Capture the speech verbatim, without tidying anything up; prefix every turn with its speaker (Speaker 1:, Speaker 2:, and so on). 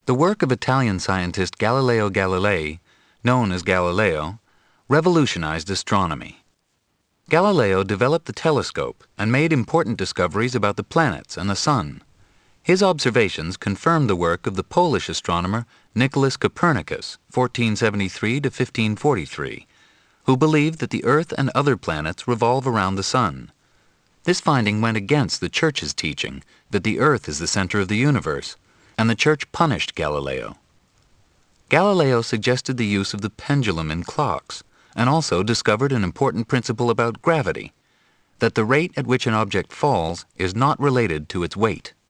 Speaker 1: The work of Italian scientist Galileo Galilei, known as Galileo, revolutionized astronomy. Galileo developed the telescope and made important discoveries about the planets and the sun. His observations confirmed the work of the Polish astronomer Nicholas Copernicus, fourteen seventy-three to fifteen forty-three, who believed that the Earth and other planets revolve around the sun. This finding went against the Church's teaching that the Earth is the center of the universe, and the Church punished Galileo. Galileo suggested the use of the pendulum in clocks, and also discovered an important principle about gravity, that the rate at which an object falls is not related to its weight.